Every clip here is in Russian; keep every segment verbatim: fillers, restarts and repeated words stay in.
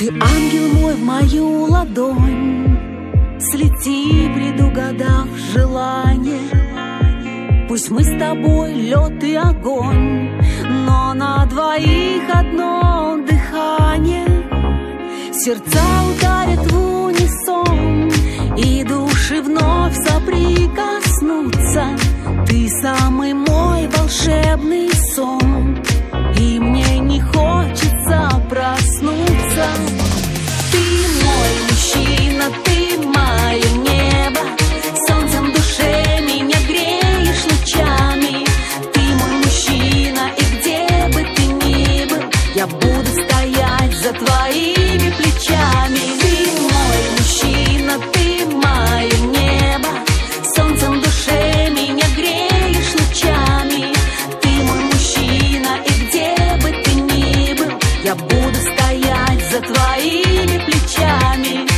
Ты ангел мой в мою ладонь, слети, предугадав желание. Пусть мы с тобой лед и огонь, но на двоих одно дыхание. Сердца ударят в унисон, и души вновь соприкоснутся. Ты самый мой волшебный сон, и мне не хочется проснуться. Ты мой мужчина, ты мое небо, солнцем в душе меня греешь лучами. Ты мой мужчина, и где бы ты ни был, я буду стоять за твоими плечами. Ты мой мужчина, ты мое небо, солнцем в душе меня греешь лучами. Ты мой мужчина, и где бы ты ни был, я буду стоять за твоими плечами.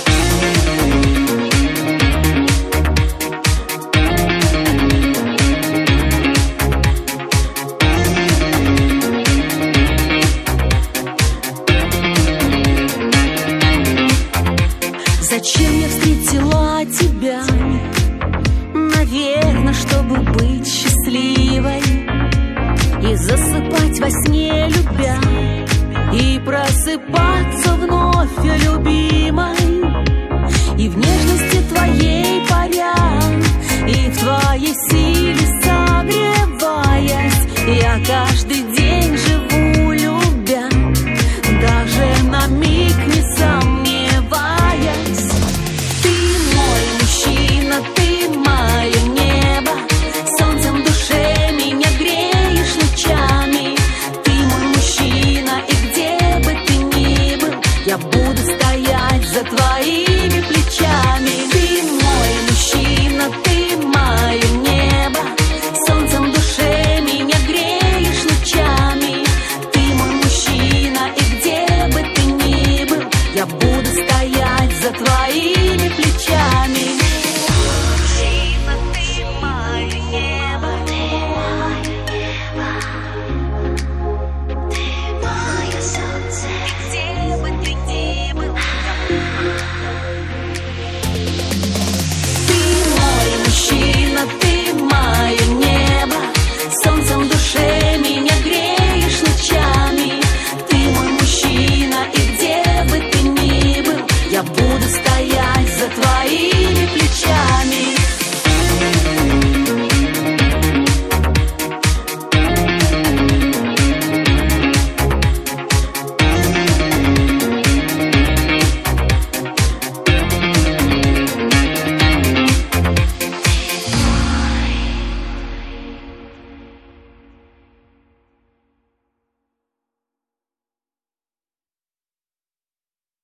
Зачем я встретила тебя? Наверное, чтобы быть счастливой и засыпать во сне, любя, и просыпаться вновь любимой, и в нежности твоей паря, и в твоей силе согреваясь. Я каждый день